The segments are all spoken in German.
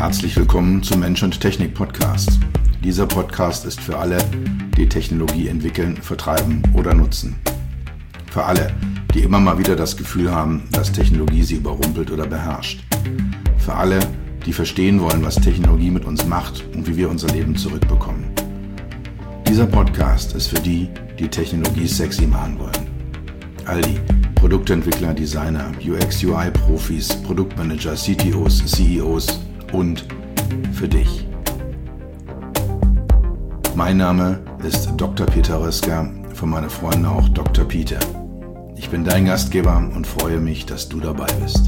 Herzlich willkommen zum Mensch und Technik Podcast. Dieser Podcast ist für alle, die Technologie entwickeln, vertreiben oder nutzen. Für alle, die immer mal wieder das Gefühl haben, dass Technologie sie überrumpelt oder beherrscht. Für alle, die verstehen wollen, was Technologie mit uns macht und wie wir unser Leben zurückbekommen. Dieser Podcast ist für die, die Technologie sexy machen wollen. All die Produktentwickler, Designer, UX-UI-Profis, Produktmanager, CTOs, CEOs und für dich. Mein Name ist Dr. Peter Röska, von meinen Freunden auch Dr. Peter. Ich bin dein Gastgeber und freue mich, dass du dabei bist.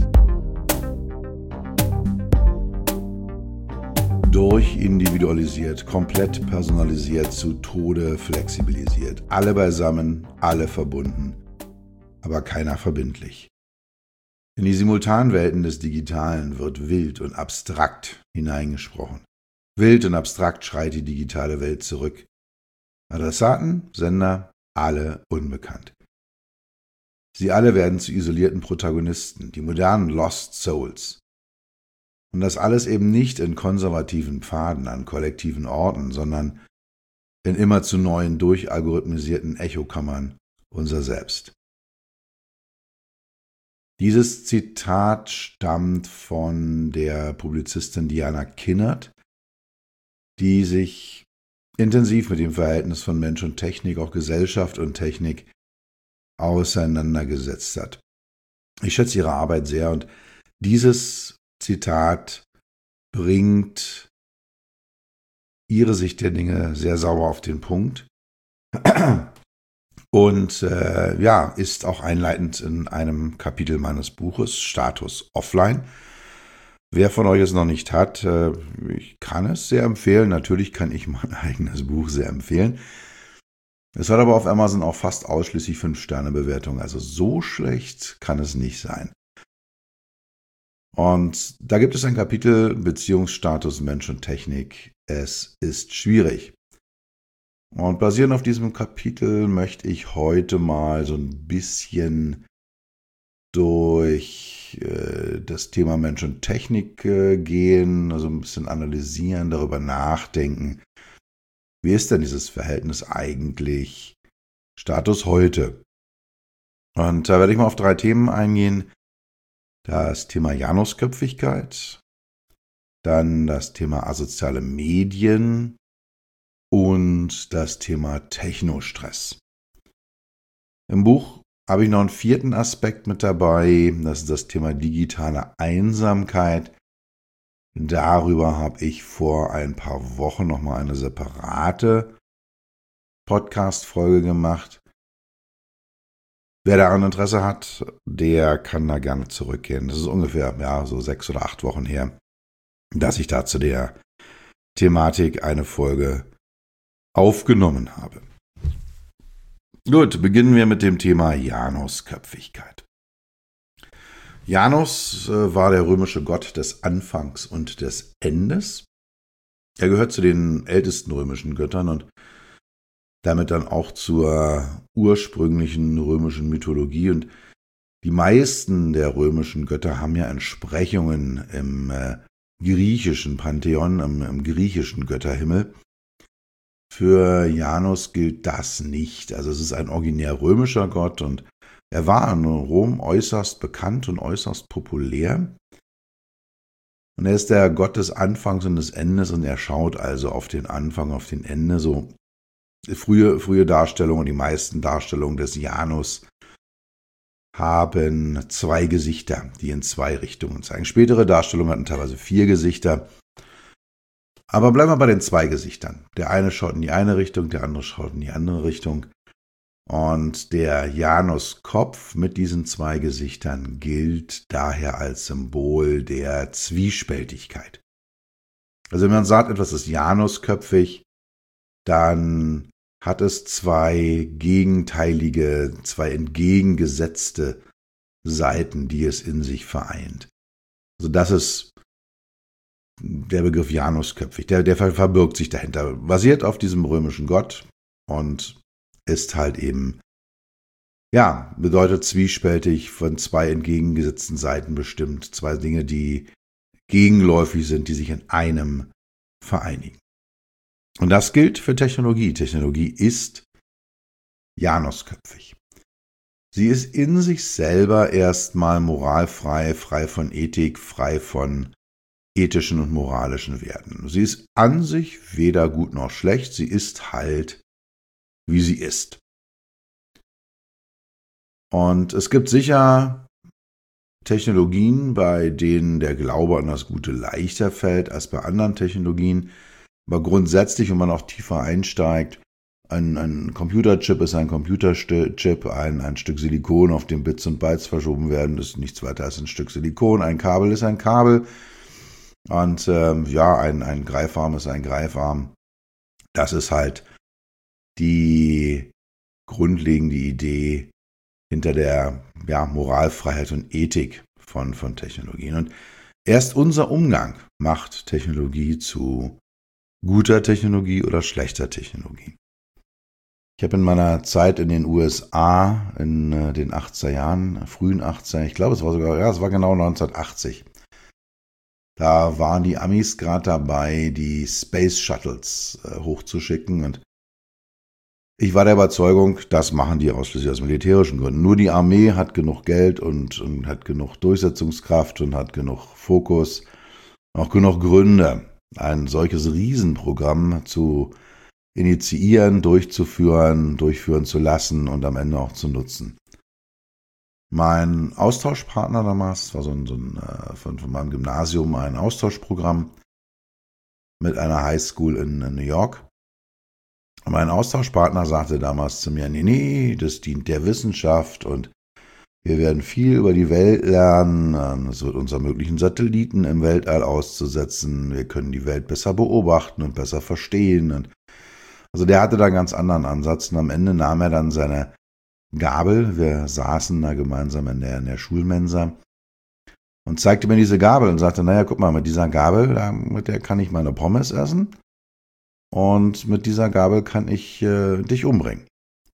Durchindividualisiert, komplett personalisiert, zu Tode flexibilisiert. Alle beisammen, alle verbunden, aber keiner verbindlich. In die Simultanwelten des Digitalen wird wild und abstrakt hineingesprochen. Wild und abstrakt schreit die digitale Welt zurück. Adressaten, Sender, alle unbekannt. Sie alle werden zu isolierten Protagonisten, die modernen Lost Souls. Und das alles eben nicht in konservativen Pfaden an kollektiven Orten, sondern in immer zu neuen durchalgorithmisierten Echokammern unser Selbst. Dieses Zitat stammt von der Publizistin Diana Kinnert, die sich intensiv mit dem Verhältnis von Mensch und Technik, auch Gesellschaft und Technik, auseinandergesetzt hat. Ich schätze ihre Arbeit sehr und dieses Zitat bringt ihre Sicht der Dinge sehr sauber auf den Punkt und ist auch einleitend in einem Kapitel meines Buches Status Offline. Wer von euch es noch nicht hat, ich kann es sehr empfehlen. Natürlich kann ich mein eigenes Buch sehr empfehlen. Es hat aber auf Amazon auch fast ausschließlich 5-Sterne-Bewertungen. Also so schlecht kann es nicht sein. Und da gibt es ein Kapitel Beziehungsstatus Mensch und Technik. Es ist schwierig. Und basierend auf diesem Kapitel möchte ich heute mal so ein bisschen durch das Thema Mensch und Technik gehen, also ein bisschen analysieren, darüber nachdenken. Wie ist denn dieses Verhältnis eigentlich Status heute? Und da werde ich mal auf 3 Themen eingehen. Das Thema Janusköpfigkeit, dann das Thema asoziale Medien und das Thema Technostress. Im Buch habe ich noch einen 4. Aspekt mit dabei, das ist das Thema digitale Einsamkeit. Darüber habe ich vor ein paar Wochen nochmal eine separate Podcast-Folge gemacht. Wer daran Interesse hat, der kann da gerne zurückgehen. Das ist ungefähr so 6 oder 8 Wochen her, dass ich da zu der Thematik eine Folge aufgenommen habe. Gut, beginnen wir mit dem Thema Janusköpfigkeit. Janus war der römische Gott des Anfangs und des Endes. Er gehört zu den ältesten römischen Göttern und damit dann auch zur ursprünglichen römischen Mythologie. Und die meisten der römischen Götter haben ja Entsprechungen im griechischen Pantheon, im griechischen Götterhimmel. Für Janus gilt das nicht. Also es ist ein originär römischer Gott und er war in Rom äußerst bekannt und äußerst populär. Und er ist der Gott des Anfangs und des Endes und er schaut also auf den Anfang, auf den Ende. So frühe Darstellungen, die meisten Darstellungen des Janus haben 2 Gesichter, die in 2 Richtungen zeigen. Spätere Darstellungen hatten teilweise 4 Gesichter. Aber bleiben wir bei den 2 Gesichtern. Der eine schaut in die eine Richtung, der andere schaut in die andere Richtung. Und der Januskopf mit diesen 2 Gesichtern gilt daher als Symbol der Zwiespältigkeit. Also wenn man sagt, etwas ist janusköpfig, dann hat es 2 gegenteilige, 2 entgegengesetzte Seiten, die es in sich vereint. Also das ist der Begriff janusköpfig, der verbirgt sich dahinter, basiert auf diesem römischen Gott und ist halt eben, bedeutet zwiespältig, von 2 entgegengesetzten Seiten bestimmt, 2 Dinge, die gegenläufig sind, die sich in einem vereinigen. Und das gilt für Technologie. Technologie ist janusköpfig. Sie ist in sich selber erstmal moralfrei, frei von Ethik, frei von ethischen und moralischen Werten. Sie ist an sich weder gut noch schlecht, sie ist halt, wie sie ist. Und es gibt sicher Technologien, bei denen der Glaube an das Gute leichter fällt als bei anderen Technologien. Aber grundsätzlich, wenn man auch tiefer einsteigt, ein Computerchip ist ein Computerchip, ein Stück Silikon, auf dem Bits und Bytes verschoben werden, ist nichts weiter als ein Stück Silikon. Ein Kabel ist ein Kabel und ein Greifarm ist ein Greifarm. Das ist halt die grundlegende Idee hinter der Moralfreiheit und Ethik von Technologien. Und erst unser Umgang macht Technologie zu guter Technologie oder schlechter Technologie. Ich habe in meiner Zeit in den USA in den 80er Jahren, frühen 80er, ich glaube es war genau 1980. Da waren die Amis gerade dabei, die Space Shuttles hochzuschicken und ich war der Überzeugung, das machen die ausschließlich aus militärischen Gründen. Nur die Armee hat genug Geld und hat genug Durchsetzungskraft und hat genug Fokus, auch genug Gründe, ein solches Riesenprogramm zu initiieren, durchzuführen zu lassen und am Ende auch zu nutzen. Mein Austauschpartner damals, war von meinem Gymnasium ein Austauschprogramm mit einer Highschool in New York. Mein Austauschpartner sagte damals zu mir, nee, das dient der Wissenschaft und wir werden viel über die Welt lernen. Es wird uns ermöglichen, Satelliten im Weltall auszusetzen. Wir können die Welt besser beobachten und besser verstehen. Und also der hatte da einen ganz anderen Ansatz und am Ende nahm er dann seine Gabel. Wir saßen da gemeinsam in der Schulmensa und zeigte mir diese Gabel und sagte, naja, guck mal, mit dieser Gabel, mit der kann ich meine Pommes essen. Und mit dieser Gabel kann ich dich umbringen.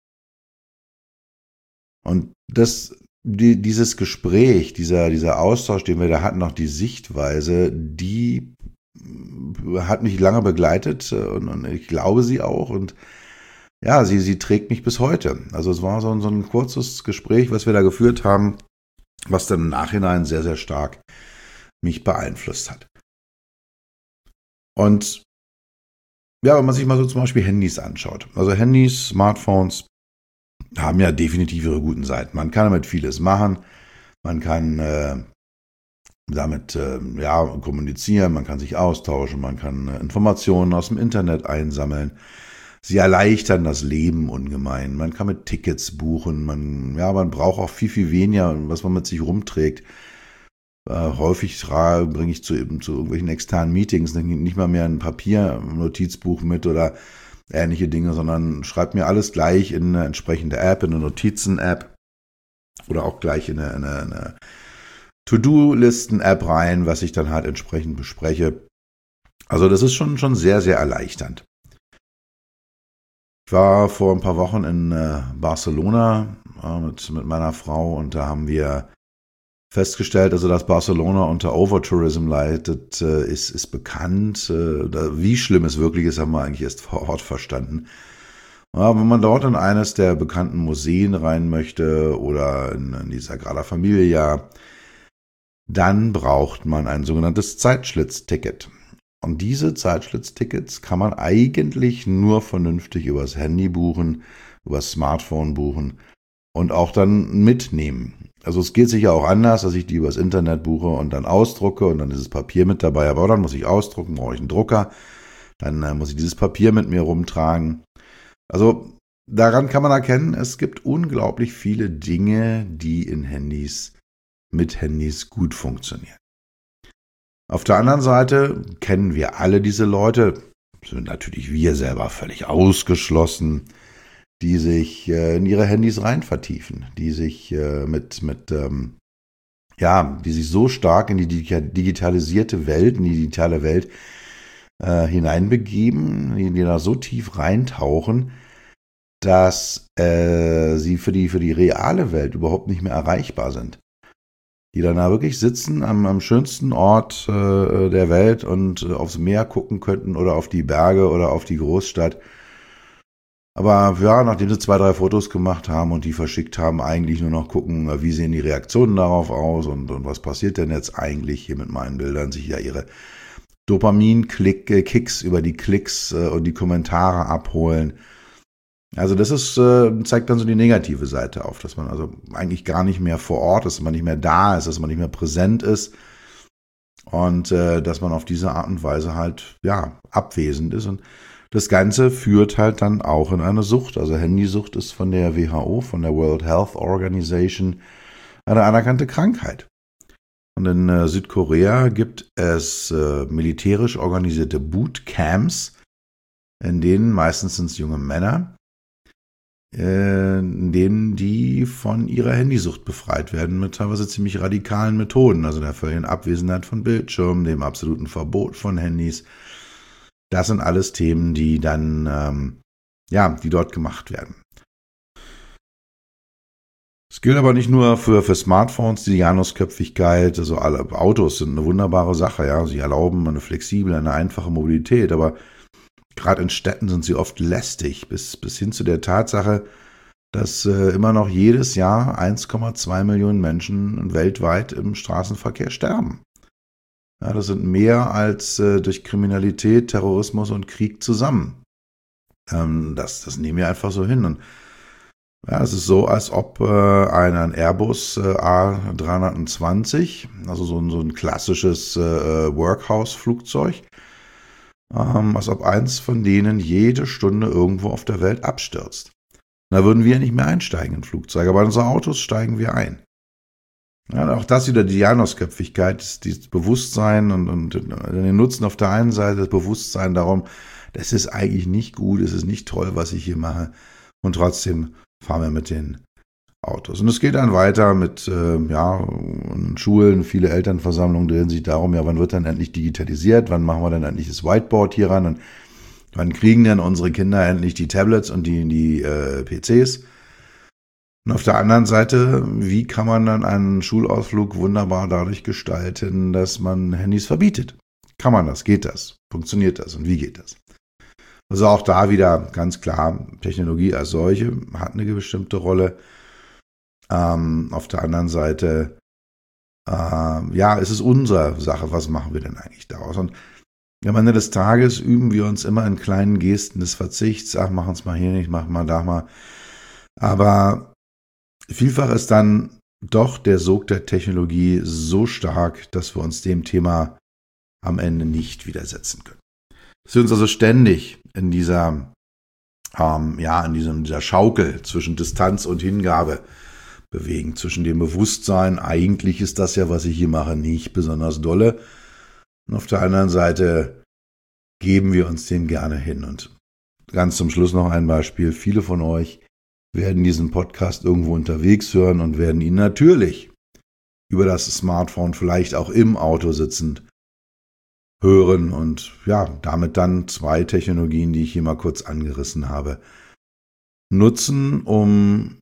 Und dieses Gespräch, dieser Austausch, den wir da hatten, auch die Sichtweise, die hat mich lange begleitet und ich glaube sie auch. Und ja, sie trägt mich bis heute. Also es war so ein kurzes Gespräch, was wir da geführt haben, was dann im Nachhinein sehr, sehr stark mich beeinflusst hat. Und ja, wenn man sich mal so zum Beispiel Handys anschaut. Also Handys, Smartphones haben ja definitiv ihre guten Seiten. Man kann damit vieles machen. Man kann damit kommunizieren, man kann sich austauschen, man kann Informationen aus dem Internet einsammeln. Sie erleichtern das Leben ungemein. Man kann mit Tickets buchen. Man braucht auch viel, viel weniger, was man mit sich rumträgt. Häufig bringe ich zu irgendwelchen externen Meetings nicht mal mehr ein Papiernotizbuch mit oder ähnliche Dinge, sondern schreibe mir alles gleich in eine entsprechende App, in eine Notizen-App oder auch gleich in eine To-Do-Listen-App rein, was ich dann halt entsprechend bespreche. Also das ist schon sehr, sehr erleichternd. Ich war vor ein paar Wochen in Barcelona mit meiner Frau und da haben wir festgestellt, also dass Barcelona unter Overtourism leidet, ist bekannt. Wie schlimm es wirklich ist, haben wir eigentlich erst vor Ort verstanden. Ja, wenn man dort in eines der bekannten Museen rein möchte oder in die Sagrada Familia, dann braucht man ein sogenanntes Zeitschlitzticket. Und diese Zeitschlitztickets kann man eigentlich nur vernünftig übers Handy buchen, übers Smartphone buchen und auch dann mitnehmen. Also es geht sicher auch anders, dass ich die übers Internet buche und dann ausdrucke und dann ist das Papier mit dabei. Aber dann muss ich ausdrucken, brauche ich einen Drucker. Dann muss ich dieses Papier mit mir rumtragen. Also daran kann man erkennen, es gibt unglaublich viele Dinge, die mit Handys gut funktionieren. Auf der anderen Seite kennen wir alle diese Leute, sind natürlich wir selber völlig ausgeschlossen, die sich in ihre Handys rein vertiefen, die sich die sich so stark in die digitalisierte Welt, in die digitale Welt hineinbegeben, die da so tief reintauchen, dass sie für die reale Welt überhaupt nicht mehr erreichbar sind. die dann da wirklich sitzen am schönsten Ort der Welt und aufs Meer gucken könnten oder auf die Berge oder auf die Großstadt. Aber ja, nachdem sie 2, 3 Fotos gemacht haben und die verschickt haben, eigentlich nur noch gucken, wie sehen die Reaktionen darauf aus und was passiert denn jetzt eigentlich hier mit meinen Bildern, sich ja ihre Dopamin-Kicks über die Klicks und die Kommentare abholen. Also das ist, zeigt dann so die negative Seite auf, dass man also eigentlich gar nicht mehr vor Ort ist, dass man nicht mehr da ist, dass man nicht mehr präsent ist und dass man auf diese Art und Weise halt, ja, abwesend ist. Und das Ganze führt halt dann auch in eine Sucht. Also Handysucht ist von der WHO, von der World Health Organization, eine anerkannte Krankheit. Und in Südkorea gibt es militärisch organisierte Bootcamps, in denen meistens sind es junge Männer, in denen die von ihrer Handysucht befreit werden mit teilweise ziemlich radikalen Methoden, also der völligen Abwesenheit von Bildschirmen, dem absoluten Verbot von Handys. Das sind alles Themen, die dann, die dort gemacht werden. Es gilt aber nicht nur für Smartphones, die Janusköpfigkeit, also alle Autos sind eine wunderbare Sache, ja. Sie erlauben eine flexible, eine einfache Mobilität, aber gerade in Städten sind sie oft lästig, bis hin zu der Tatsache, dass immer noch jedes Jahr 1,2 Millionen Menschen weltweit im Straßenverkehr sterben. Ja, das sind mehr als durch Kriminalität, Terrorismus und Krieg zusammen. Das nehmen wir einfach so hin. Und ja, es ist so, als ob ein Airbus A320, also so ein klassisches Workhouse-Flugzeug, als ob eins von denen jede Stunde irgendwo auf der Welt abstürzt. Da würden wir nicht mehr einsteigen in Flugzeuge, aber in unsere Autos steigen wir ein. Ja, auch das wieder die Janusköpfigkeit, dieses Bewusstsein und den Nutzen auf der einen Seite, das Bewusstsein darum, das ist eigentlich nicht gut, es ist nicht toll, was ich hier mache und trotzdem fahren wir mit den Autos. Und es geht dann weiter mit in Schulen, viele Elternversammlungen drehen sich darum, ja, wann wird dann endlich digitalisiert, wann machen wir denn endlich das Whiteboard hier ran und wann kriegen denn unsere Kinder endlich die Tablets und die PCs? Und auf der anderen Seite, wie kann man dann einen Schulausflug wunderbar dadurch gestalten, dass man Handys verbietet? Kann man das? Geht das? Funktioniert das? Und wie geht das? Also auch da wieder ganz klar, Technologie als solche hat eine bestimmte Rolle. Auf der anderen Seite, es ist unsere Sache, was machen wir denn eigentlich daraus? Und am Ende des Tages üben wir uns immer in kleinen Gesten des Verzichts. Ach, mach uns mal hier nicht, mach mal da mal. Aber vielfach ist dann doch der Sog der Technologie so stark, dass wir uns dem Thema am Ende nicht widersetzen können. Dass wir uns also ständig in dieser Schaukel zwischen Distanz und Hingabe bewegen, zwischen dem Bewusstsein, eigentlich ist das ja, was ich hier mache, nicht besonders dolle. Und auf der anderen Seite geben wir uns dem gerne hin. Und ganz zum Schluss noch ein Beispiel. Viele von euch werden diesen Podcast irgendwo unterwegs hören und werden ihn natürlich über das Smartphone, vielleicht auch im Auto sitzend, hören und damit dann 2 Technologien, die ich hier mal kurz angerissen habe, nutzen, um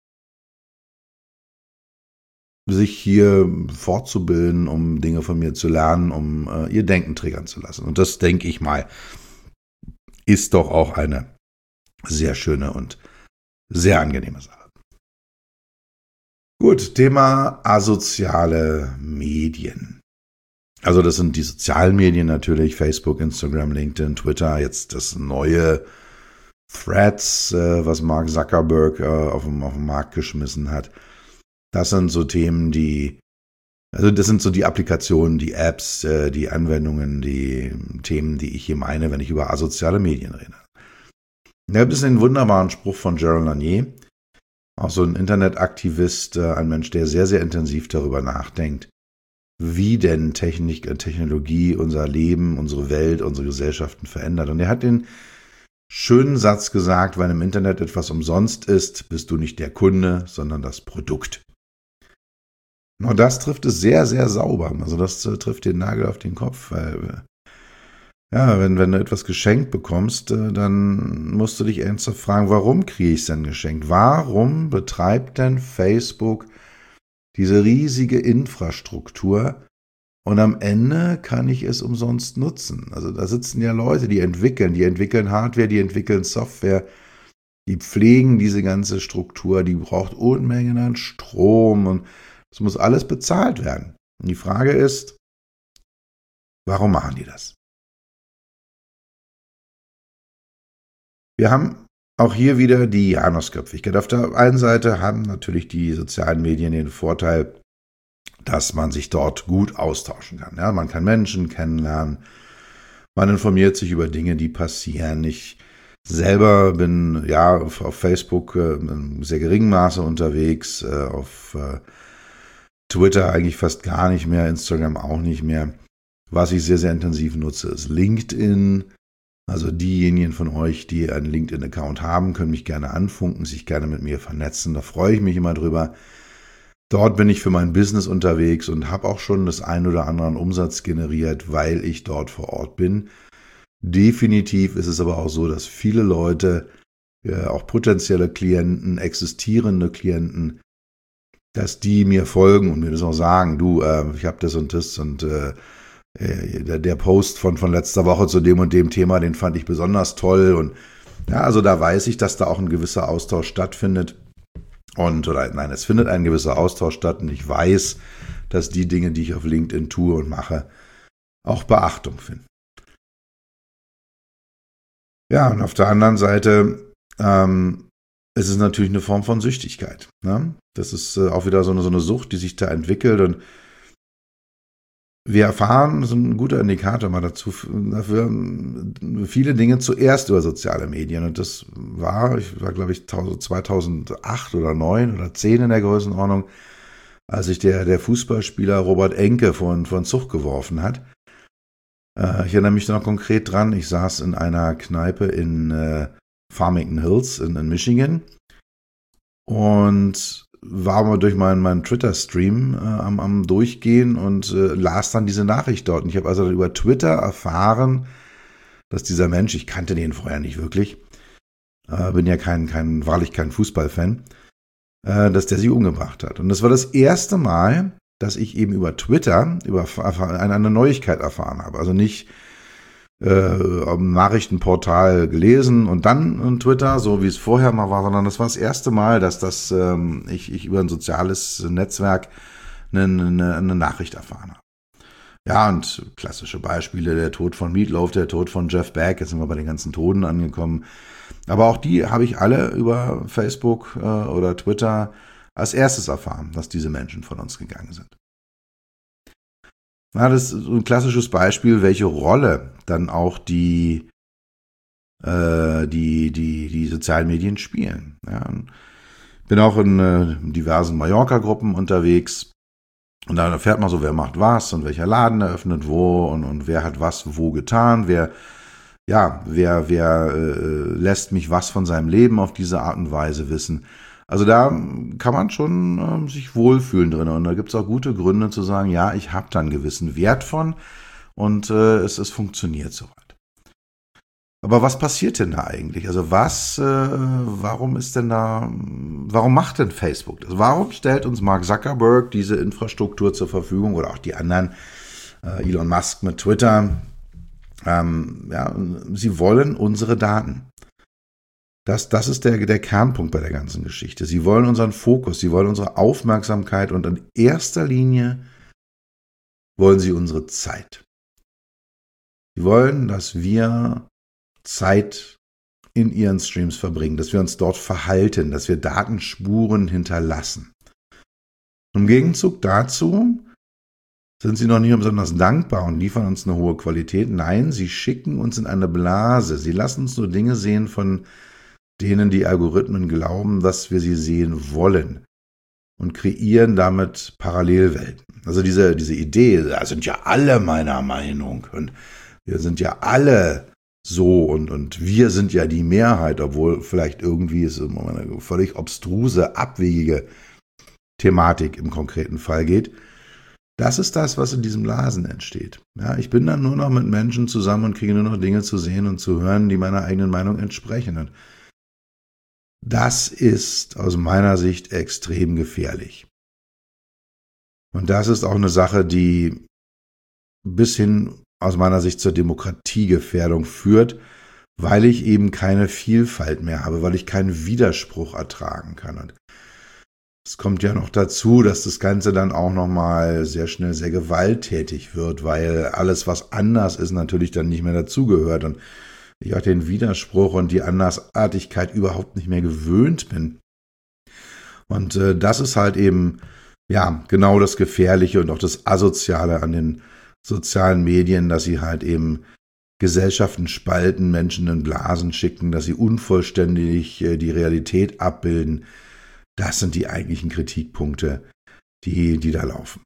sich hier fortzubilden, um Dinge von mir zu lernen, um ihr Denken triggern zu lassen. Und das, denke ich mal, ist doch auch eine sehr schöne und sehr angenehme Sache. Gut, Thema asoziale Medien. Also das sind die sozialen Medien natürlich, Facebook, Instagram, LinkedIn, Twitter, jetzt das neue Threads, was Mark Zuckerberg auf den Markt geschmissen hat. Das sind so Themen, das sind so die Applikationen, die Apps, die Anwendungen, die Themen, die ich hier meine, wenn ich über asoziale Medien rede. Da gibt es einen wunderbaren Spruch von Gerald Lanier, auch so ein Internetaktivist, ein Mensch, der sehr, sehr intensiv darüber nachdenkt, wie denn Technologie unser Leben, unsere Welt, unsere Gesellschaften verändert. Und er hat den schönen Satz gesagt, wenn im Internet etwas umsonst ist, bist du nicht der Kunde, sondern das Produkt. Und das trifft es sehr, sehr sauber. Also das trifft den Nagel auf den Kopf, weil wenn du etwas geschenkt bekommst, dann musst du dich ernsthaft fragen, warum kriege ich es denn geschenkt? Warum betreibt denn Facebook diese riesige Infrastruktur und am Ende kann ich es umsonst nutzen. Also da sitzen ja Leute, die entwickeln Hardware, die entwickeln Software, die pflegen diese ganze Struktur, die braucht Unmengen an Strom und das muss alles bezahlt werden. Und die Frage ist, warum machen die das? Wir haben auch hier wieder die Janusköpfigkeit. Auf der einen Seite haben natürlich die sozialen Medien den Vorteil, dass man sich dort gut austauschen kann. Ja, man kann Menschen kennenlernen, man informiert sich über Dinge, die passieren. Ich selber bin ja auf Facebook in sehr geringem Maße unterwegs, auf Twitter eigentlich fast gar nicht mehr, Instagram auch nicht mehr. Was ich sehr, sehr intensiv nutze, ist LinkedIn. Also diejenigen von euch, die einen LinkedIn-Account haben, können mich gerne anfunken, sich gerne mit mir vernetzen. Da freue ich mich immer drüber. Dort bin ich für mein Business unterwegs und habe auch schon das ein oder andere an Umsatz generiert, weil ich dort vor Ort bin. Definitiv ist es aber auch so, dass viele Leute, auch potenzielle Klienten, existierende Klienten, dass die mir folgen und mir das auch sagen, du, ich habe das und der Post von letzter Woche zu dem und dem Thema, den fand ich besonders toll und ja, also da weiß ich, dass da auch ein gewisser Austausch stattfindet es findet ein gewisser Austausch statt und ich weiß, dass die Dinge, die ich auf LinkedIn tue und mache, auch Beachtung finden. Ja, und auf der anderen Seite ist es natürlich eine Form von Süchtigkeit. Ne? Das ist auch wieder so eine Sucht, die sich da entwickelt und wir erfahren, das ist ein guter Indikator mal dafür, viele Dinge zuerst über soziale Medien. Und das war glaube ich, 2008 oder 2009 oder 2010 in der Größenordnung, als sich der Fußballspieler Robert Enke von Zug geworfen hat. Ich erinnere mich noch konkret dran, ich saß in einer Kneipe in Farmington Hills in Michigan und war mal durch meinen Twitter-Stream am Durchgehen und las dann diese Nachricht dort. Und ich habe also über Twitter erfahren, dass dieser Mensch, ich kannte den vorher nicht wirklich, bin ja wahrlich kein Fußballfan, dass der sich umgebracht hat. Und das war das erste Mal, dass ich eben über Twitter eine Neuigkeit erfahren habe. Also nicht am Nachrichtenportal gelesen und dann in Twitter, so wie es vorher mal war, sondern das war das erste Mal, dass ich über ein soziales Netzwerk eine Nachricht erfahren habe. Ja, und klassische Beispiele, der Tod von Meatloaf, der Tod von Jeff Beck, jetzt sind wir bei den ganzen Toten angekommen. Aber auch die habe ich alle über Facebook oder Twitter als erstes erfahren, dass diese Menschen von uns gegangen sind. Ja, das ist ein klassisches Beispiel, welche Rolle dann auch die sozialen Medien spielen. Ja, bin auch in diversen Mallorca-Gruppen unterwegs und da erfährt man so, wer macht was und welcher Laden eröffnet wo und wer hat was wo getan, wer lässt mich was von seinem Leben auf diese Art und Weise wissen. Also da kann man schon sich wohlfühlen drin und da gibt es auch gute Gründe zu sagen, ja, ich habe da einen gewissen Wert von und es funktioniert soweit. Aber was passiert denn da eigentlich? Also warum macht denn Facebook das? Warum stellt uns Mark Zuckerberg diese Infrastruktur zur Verfügung oder auch die anderen, Elon Musk mit Twitter? Sie wollen unsere Daten. Das ist der Kernpunkt bei der ganzen Geschichte. Sie wollen unseren Fokus, sie wollen unsere Aufmerksamkeit und in erster Linie wollen sie unsere Zeit. Sie wollen, dass wir Zeit in ihren Streams verbringen, dass wir uns dort verhalten, dass wir Datenspuren hinterlassen. Im Gegenzug dazu sind sie noch nicht besonders dankbar und liefern uns eine hohe Qualität. Nein, sie schicken uns in eine Blase. Sie lassen uns nur Dinge sehen, von denen die Algorithmen glauben, dass wir sie sehen wollen und kreieren damit Parallelwelten. Also diese Idee, da sind ja alle meiner Meinung und wir sind ja alle so und wir sind ja die Mehrheit, obwohl vielleicht irgendwie es um eine völlig obstruse, abwegige Thematik im konkreten Fall geht. Das ist das, was in diesem Blasen entsteht. Ja, ich bin dann nur noch mit Menschen zusammen und kriege nur noch Dinge zu sehen und zu hören, die meiner eigenen Meinung entsprechen. Und das ist aus meiner Sicht extrem gefährlich. Und das ist auch eine Sache, die bis hin aus meiner Sicht zur Demokratiegefährdung führt, weil ich eben keine Vielfalt mehr habe, weil ich keinen Widerspruch ertragen kann. Und es kommt ja noch dazu, dass das Ganze dann auch nochmal sehr schnell sehr gewalttätig wird, weil alles, was anders ist, natürlich dann nicht mehr dazugehört und ich auch den Widerspruch und die Andersartigkeit überhaupt nicht mehr gewöhnt bin. Und das ist halt eben, ja, genau das Gefährliche und auch das Asoziale an den sozialen Medien, dass sie halt eben Gesellschaften spalten, Menschen in Blasen schicken, dass sie unvollständig die Realität abbilden. Das sind die eigentlichen Kritikpunkte, die da laufen.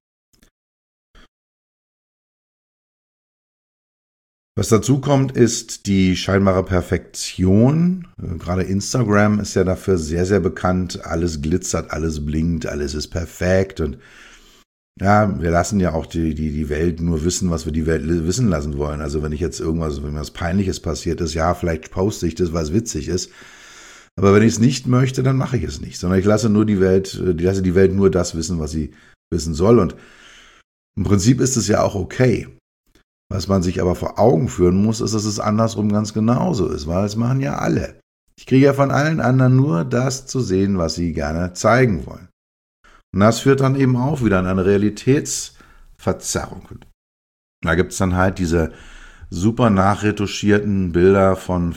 Was dazu kommt, ist die scheinbare Perfektion. Gerade Instagram ist ja dafür sehr, sehr bekannt. Alles glitzert, alles blinkt, alles ist perfekt. Und ja, wir lassen ja auch die Welt nur wissen, was wir die Welt wissen lassen wollen. Also wenn wenn mir was Peinliches passiert ist, ja, vielleicht poste ich das, weil es witzig ist. Aber wenn ich es nicht möchte, dann mache ich es nicht. Sondern ich lasse die Welt nur das wissen, was sie wissen soll. Und im Prinzip ist es ja auch okay. Was man sich aber vor Augen führen muss, ist, dass es andersrum ganz genauso ist, weil es machen ja alle. Ich kriege ja von allen anderen nur das zu sehen, was sie gerne zeigen wollen. Und das führt dann eben auch wieder an eine Realitätsverzerrung. Da gibt es dann halt diese super nachretuschierten Bilder von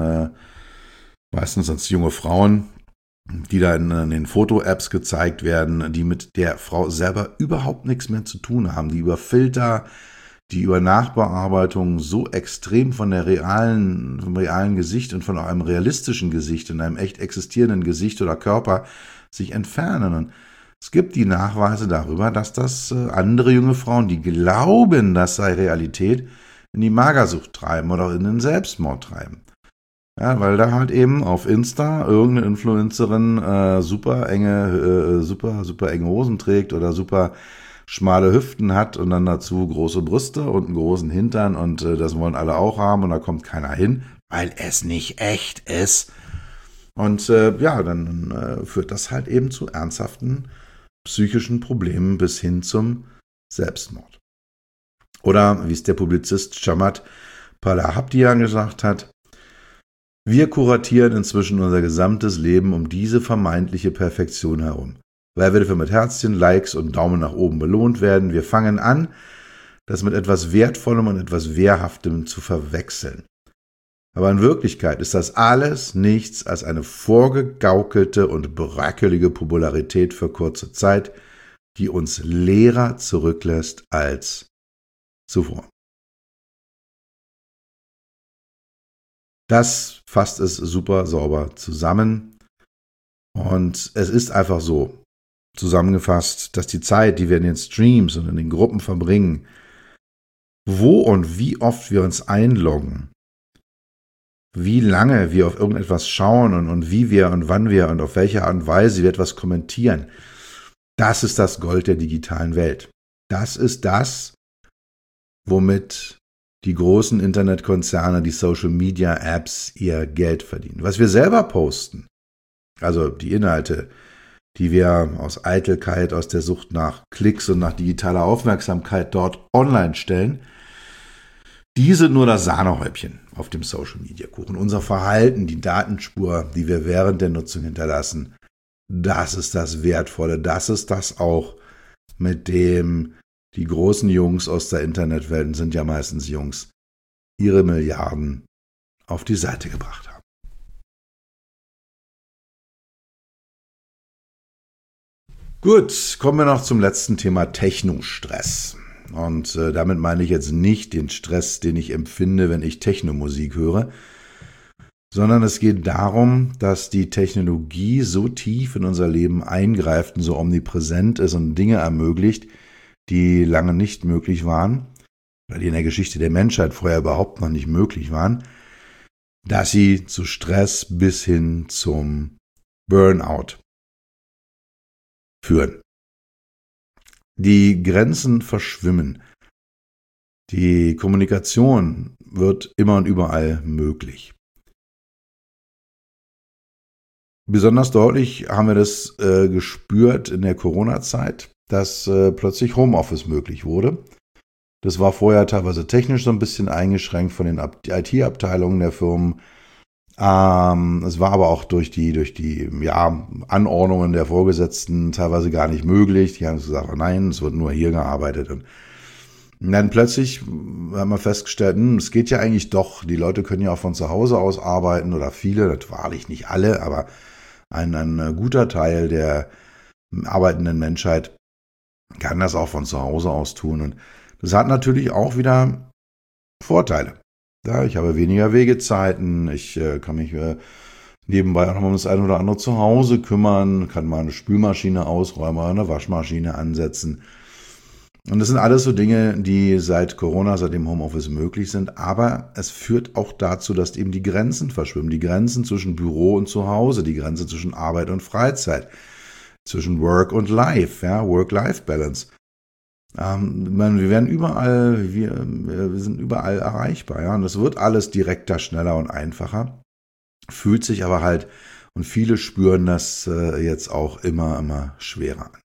meistens als junge Frauen, die da in den Foto-Apps gezeigt werden, die mit der Frau selber überhaupt nichts mehr zu tun haben, die über Filter, die über Nachbearbeitung so extrem vom realen Gesicht und von einem realistischen Gesicht und einem echt existierenden Gesicht oder Körper sich entfernen. Und es gibt die Nachweise darüber, dass das andere junge Frauen, die glauben, das sei Realität, in die Magersucht treiben oder in den Selbstmord treiben. Ja, weil da halt eben auf Insta irgendeine Influencerin super enge Hosen trägt oder super schmale Hüften hat und dann dazu große Brüste und einen großen Hintern und das wollen alle auch haben und da kommt keiner hin, weil es nicht echt ist. Und dann führt das halt eben zu ernsthaften psychischen Problemen bis hin zum Selbstmord. Oder wie es der Publizist Chamat Palahapitian gesagt hat, wir kuratieren inzwischen unser gesamtes Leben um diese vermeintliche Perfektion herum. Weil wir dafür mit Herzchen, Likes und Daumen nach oben belohnt werden. Wir fangen an, das mit etwas Wertvollem und etwas Wehrhaftem zu verwechseln. Aber in Wirklichkeit ist das alles nichts als eine vorgegaukelte und bröckelige Popularität für kurze Zeit, die uns leerer zurücklässt als zuvor. Das fasst es super sauber zusammen. Und es ist einfach so zusammengefasst, dass die Zeit, die wir in den Streams und in den Gruppen verbringen, wo und wie oft wir uns einloggen, wie lange wir auf irgendetwas schauen und wie wir und wann wir und auf welche Art und Weise wir etwas kommentieren, das ist das Gold der digitalen Welt. Das ist das, womit die großen Internetkonzerne, die Social-Media-Apps ihr Geld verdienen. Was wir selber posten, also die Inhalte, die wir aus Eitelkeit, aus der Sucht nach Klicks und nach digitaler Aufmerksamkeit dort online stellen, die sind nur das Sahnehäubchen auf dem Social-Media-Kuchen. Unser Verhalten, die Datenspur, die wir während der Nutzung hinterlassen, das ist das Wertvolle, das ist das auch, mit dem die großen Jungs aus der Internetwelt, sind ja meistens Jungs, ihre Milliarden auf die Seite gebracht haben. Gut, kommen wir noch zum letzten Thema Technostress. Und damit meine ich jetzt nicht den Stress, den ich empfinde, wenn ich Technomusik höre, sondern es geht darum, dass die Technologie so tief in unser Leben eingreift und so omnipräsent ist und Dinge ermöglicht, die lange nicht möglich waren, oder die in der Geschichte der Menschheit vorher überhaupt noch nicht möglich waren, dass sie zu Stress bis hin zum Burnout führen. Die Grenzen verschwimmen. Die Kommunikation wird immer und überall möglich. Besonders deutlich haben wir das gespürt in der Corona-Zeit. dass plötzlich Homeoffice möglich wurde. Das war vorher teilweise technisch so ein bisschen eingeschränkt von den IT-Abteilungen der Firmen. Es war aber auch durch die Anordnungen der Vorgesetzten teilweise gar nicht möglich. Die haben gesagt, oh nein, es wird nur hier gearbeitet. Und dann plötzlich haben wir festgestellt, es geht ja eigentlich doch. Die Leute können ja auch von zu Hause aus arbeiten oder viele, das wahrlich nicht alle, aber ein guter Teil der arbeitenden Menschheit kann das auch von zu Hause aus tun. Und das hat natürlich auch wieder Vorteile. Ja, ich habe weniger Wegezeiten, ich kann mich nebenbei auch noch um das eine oder andere zu Hause kümmern, kann mal eine Spülmaschine ausräumen oder eine Waschmaschine ansetzen. Und das sind alles so Dinge, die seit Corona, seit dem Homeoffice möglich sind. Aber es führt auch dazu, dass eben die Grenzen verschwimmen. Die Grenzen zwischen Büro und Zuhause, die Grenze zwischen Arbeit und Freizeit, zwischen Work und Life, ja, Work-Life-Balance. Wir werden überall, wir sind überall erreichbar, ja, und es wird alles direkter, schneller und einfacher. Fühlt sich aber halt, und viele spüren das jetzt auch immer schwerer an.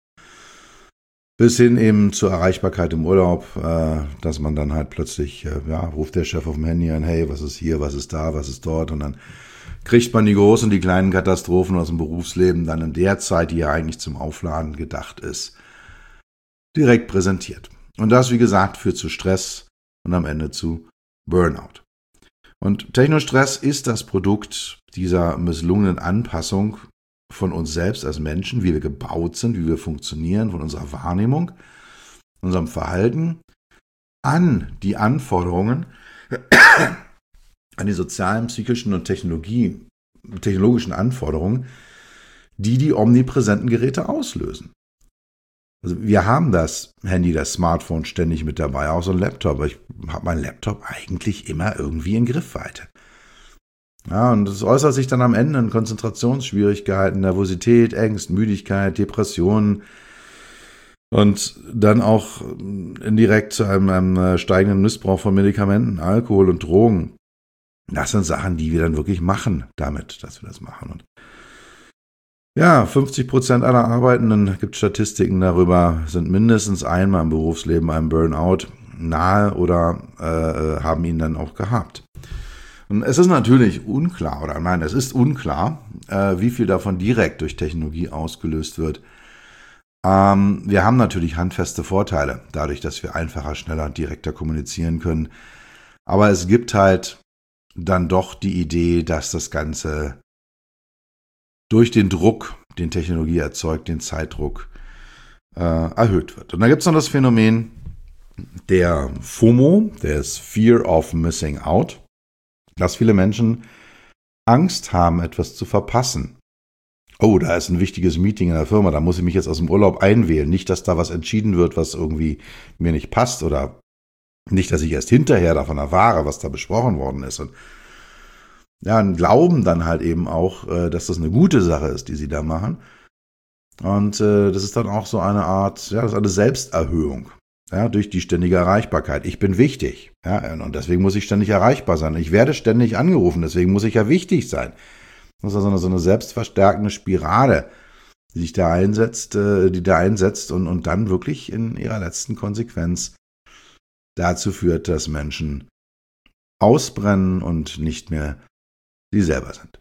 Bis hin eben zur Erreichbarkeit im Urlaub, dass man dann halt plötzlich, ruft der Chef auf dem Handy an, hey, was ist hier, was ist da, was ist dort, und dann kriegt man die großen und die kleinen Katastrophen aus dem Berufsleben dann in der Zeit, die ja eigentlich zum Aufladen gedacht ist, direkt präsentiert. Und das, wie gesagt, führt zu Stress und am Ende zu Burnout. Und Technostress ist das Produkt dieser misslungenen Anpassung von uns selbst als Menschen, wie wir gebaut sind, wie wir funktionieren, von unserer Wahrnehmung, unserem Verhalten an die Anforderungen, an die sozialen, psychischen und technologischen Anforderungen, die omnipräsenten Geräte auslösen. Also wir haben das Handy, das Smartphone ständig mit dabei, auch so ein Laptop. Ich habe meinen Laptop eigentlich immer irgendwie in Griffweite. Ja, und das äußert sich dann am Ende in Konzentrationsschwierigkeiten, Nervosität, Ängsten, Müdigkeit, Depressionen und dann auch indirekt zu einem steigenden Missbrauch von Medikamenten, Alkohol und Drogen. Das sind Sachen, die wir dann wirklich machen damit, dass wir das machen. Und ja, 50% aller Arbeitenden, gibt Statistiken darüber, sind mindestens einmal im Berufsleben einem Burnout nahe oder haben ihn dann auch gehabt. Und es ist natürlich unklar, es ist unklar, wie viel davon direkt durch Technologie ausgelöst wird. Wir haben natürlich handfeste Vorteile, dadurch, dass wir einfacher, schneller und direkter kommunizieren können. Aber es gibt halt dann doch die Idee, dass das Ganze durch den Druck, den Technologie erzeugt, den Zeitdruck, erhöht wird. Und da gibt es noch das Phänomen der FOMO, des Fear of Missing Out, dass viele Menschen Angst haben, etwas zu verpassen. Oh, da ist ein wichtiges Meeting in der Firma, da muss ich mich jetzt aus dem Urlaub einwählen. Nicht, dass da was entschieden wird, was irgendwie mir nicht passt, oder nicht, dass ich erst hinterher davon erfahre, was da besprochen worden ist. Und ja, und glauben dann halt eben auch, dass das eine gute Sache ist, die sie da machen. Und das ist dann auch so eine Art, das ist eine Selbsterhöhung. Ja, durch die ständige Erreichbarkeit. Ich bin wichtig. Ja, und deswegen muss ich ständig erreichbar sein. Ich werde ständig angerufen, deswegen muss ich ja wichtig sein. Das ist also so eine selbstverstärkende Spirale, die sich da einsetzt, und dann wirklich in ihrer letzten Konsequenz dazu führt, dass Menschen ausbrennen und nicht mehr sie selber sind.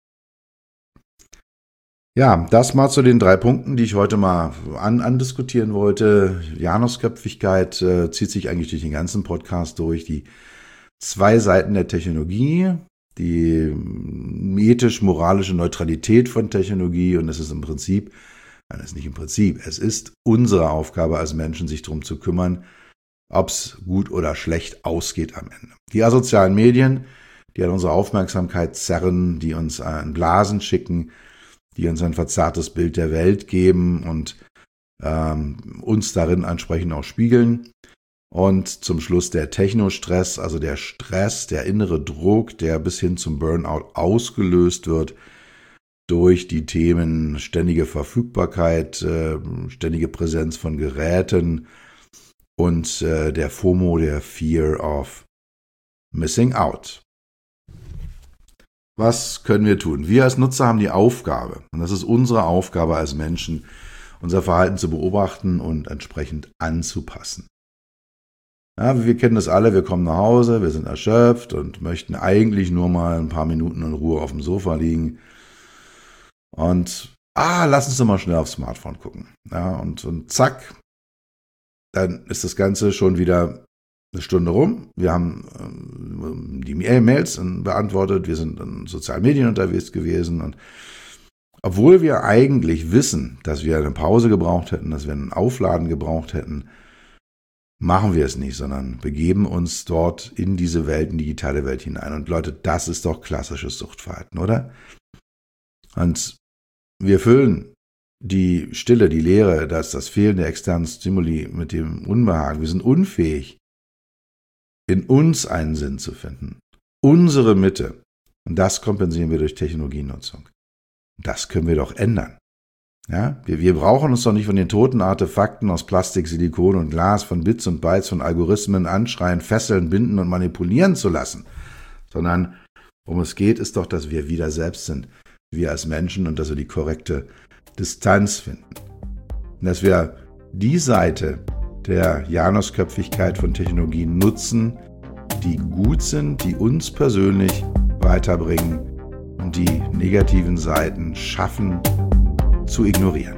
Ja, das mal zu den 3 Punkten, die ich heute mal andiskutieren wollte. Janusköpfigkeit zieht sich eigentlich durch den ganzen Podcast durch. Die 2 Seiten der Technologie, die ethisch-moralische Neutralität von Technologie, und es ist es ist unsere Aufgabe als Menschen, sich darum zu kümmern, ob es gut oder schlecht ausgeht am Ende. Die asozialen Medien, die an unsere Aufmerksamkeit zerren, die uns in Blasen schicken, die uns ein verzerrtes Bild der Welt geben und uns darin entsprechend auch spiegeln. Und zum Schluss der Technostress, also der Stress, der innere Druck, der bis hin zum Burnout ausgelöst wird durch die Themen ständige Verfügbarkeit, ständige Präsenz von Geräten und der FOMO, der Fear of Missing Out. Was können wir tun? Wir als Nutzer haben die Aufgabe, und das ist unsere Aufgabe als Menschen, unser Verhalten zu beobachten und entsprechend anzupassen. Ja, wir kennen das alle, wir kommen nach Hause, wir sind erschöpft und möchten eigentlich nur mal ein paar Minuten in Ruhe auf dem Sofa liegen und lass uns doch mal schnell aufs Smartphone gucken. Ja, und zack, dann ist das Ganze schon wieder eine Stunde rum. Wir haben die Mails beantwortet, wir sind in sozialen Medien unterwegs gewesen und obwohl wir eigentlich wissen, dass wir eine Pause gebraucht hätten, dass wir ein Aufladen gebraucht hätten, machen wir es nicht, sondern begeben uns dort in diese Welt, in die digitale Welt hinein. Und Leute, das ist doch klassisches Suchtverhalten, oder? Und wir füllen die Stille, die Leere, das Fehlen der externen Stimuli mit dem Unbehagen. Wir sind unfähig, in uns einen Sinn zu finden. Unsere Mitte. Und das kompensieren wir durch Technologienutzung. Das können wir doch ändern. Ja, wir brauchen uns doch nicht von den toten Artefakten aus Plastik, Silikon und Glas, von Bits und Bytes, von Algorithmen anschreien, fesseln, binden und manipulieren zu lassen. Sondern worum es geht, ist doch, dass wir wieder selbst sind. Wir als Menschen und dass wir die korrekte Distanz finden. Und dass wir die Seite der Janusköpfigkeit von Technologien nutzen, die gut sind, die uns persönlich weiterbringen und die negativen Seiten schaffen zu ignorieren.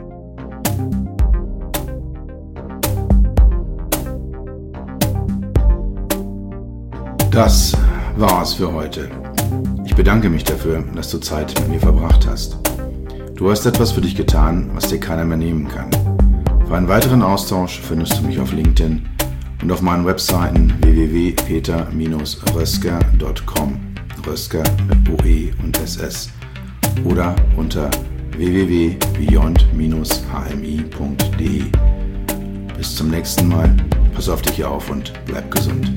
Das war's für heute. Ich bedanke mich dafür, dass du Zeit mit mir verbracht hast. Du hast etwas für dich getan, was dir keiner mehr nehmen kann. Für einen weiteren Austausch findest du mich auf LinkedIn und auf meinen Webseiten www.peter-rösker.com, Rösker mit OE und SS, oder unter www.beyond-hmi.de. Bis zum nächsten Mal. Pass auf dich auf und bleib gesund.